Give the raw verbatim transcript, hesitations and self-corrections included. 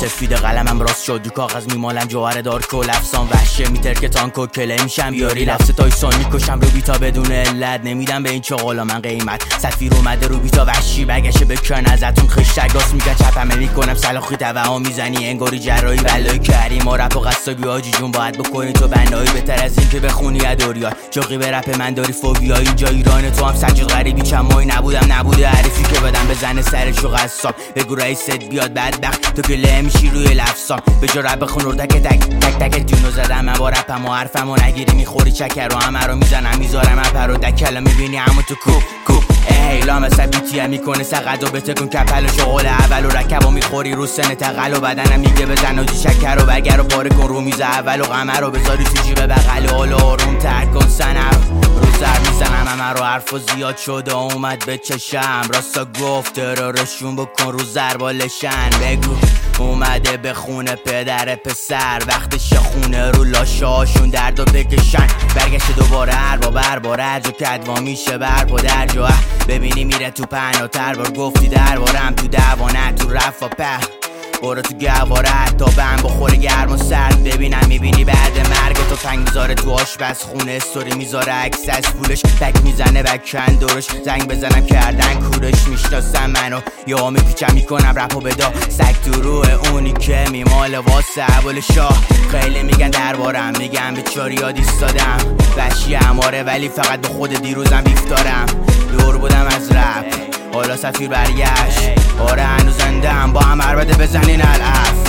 سفید قلمم راست شد رو کاغذ میمالم جوهر دار کل افسان وحشه میتر که تانکو کله میشم بیاری لفظ تایسون میکشم رو بیتا بدون علت نمیدم به این چغالا من قیمت سفیر اومده رو بیتا وحشی بگشه بکن ازتون خشتگاس میگه چپمه میکنم سلاخی توهم میزنی انگاری جرایی بلای کریم و رپ و قصابی آجی جون باید بکنی تو بنایی بهتر از این که بخونی ادوریات چاقی به رپ من داری فوبیا اینجا ایران تو هم سجاد غریبی چمایی نبودم نبوده عریفی که بدم بزنه سرشو قصاب بگو رئیست بیاد بدبخت تو که له میشی روی لفظام به جا رپ بخون رو تک تک تک تک جونو زدم من با رپم و حرفم و نگیری میخوری چکر و همه رو میزنم میذارم اپر رو دکلا میبینی همون تو کوب کوب ایلا مثل بیتیه میکنه سقد و بتکن کپل و شغل اول و رکب و میخوری رو سن تقل و بدنم میگه بزن و جی شکر و بگر و پاره کن رو میز اول و قمر رو بذاری تو جیب بغل و حالا آروم تر کن سنر رو سر میزنم همه رو حرف و زیاد شده اومد به چشم راستا گفت ترارشون بکن رو زربالشن بگو اومده به خونه پدر پسر وقتش خونه رو لاشاشون درد و بکشن برگشت دوباره هر با بر با رج و کدوا میشه بر با درج و ببینی میره تو پهناتر بار گفتی دربارم تو دوانه تو رفا په برو تو گواره تا بهم بخوره گرم و سرد ببینم میبینی بعد مرگ تو فنگ میذاره تو آشپز خونه استوری میذاره عکس از پولش بک میزنه بکن دورش زنگ بزنم کردن کورش میشناسم منو یا میپیچم میکنم رپو بدا سگ تو روح اونی که میماله واسه عبال شاه خیلی میگن دربارم میگن به چاری یاد ایستادم وحشی اماره ولی فقط به خود دیروزم بیف دارم دور بودم از رپ حالا سفیر برگشت آره هنوز زنده هم با هم عربده بزنین الف